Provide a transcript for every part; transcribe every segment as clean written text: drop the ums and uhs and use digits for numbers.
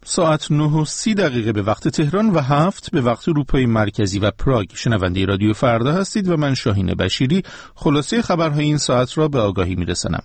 ساعت 9:30 به وقت تهران و 7 به وقت اروپای مرکزی و پراگ. شنونده رادیو فردا هستید و من شاهین بشیری خلاصه خبرهای این ساعت را به آگاهی میرسانم.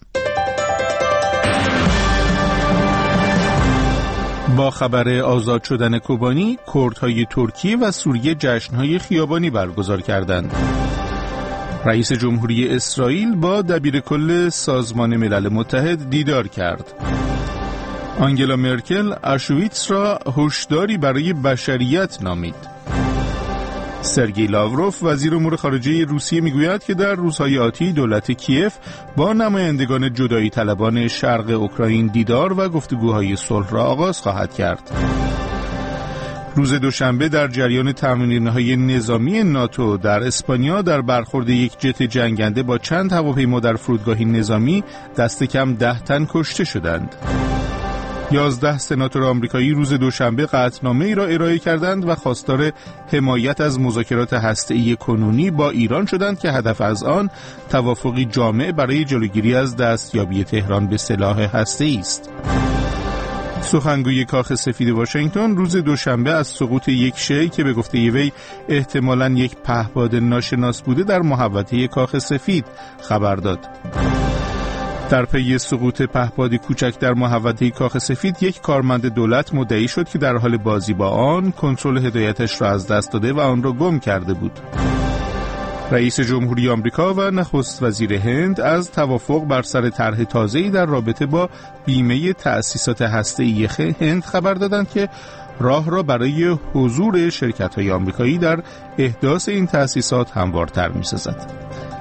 با خبر آزاد شدن کوبانی، کردهای ترکیه و سوریه جشنهای خیابانی برگزار کردند. رئیس جمهوری اسرائیل با دبیرکل سازمان ملل متحد دیدار کرد. آنگلا مرکل آشویتس را هشداری برای بشریت نامید. سرگئی لاوروف وزیر امور خارجه روسیه میگوید که در روزهای آتی دولت کیف با نمایندگان جدایی طلبان شرق اوکراین دیدار و گفتگوهای صلح را آغاز خواهد کرد. روز دوشنبه در جریان تمرین‌های نظامی ناتو در اسپانیا در برخورد یک جت جنگنده با چند هواپیما در فرودگاهی نظامی دست کم 10 تن کشته شدند. 11 سناتور آمریکایی روز دوشنبه قطعنامه‌ای را ارائه کردند و خواستار حمایت از مذاکرات هسته‌ای کنونی با ایران شدند که هدف از آن توافقی جامع برای جلوگیری از دستیابی تهران به سلاح هسته‌ای است. سخنگوی کاخ سفید واشنگتن روز دوشنبه از سقوط یک شی که به گفته وی احتمالاً یک پهپاد ناشناس بوده در محوطه کاخ سفید خبر داد. در پی سقوط پهپادی کوچک در محوطه کاخ سفید، یک کارمند دولت مدعی شد که در حال بازی با آن کنترل هدایتش را از دست داده و آن را گم کرده بود. رئیس جمهوری آمریکا و نخست وزیر هند از توافق بر سر طرح تازه‌ای در رابطه با بیمه تأسیسات هسته‌ای هند خبر دادند که راه را برای حضور شرکت‌های آمریکایی در احداث این تأسیسات هموارتر می‌سازد.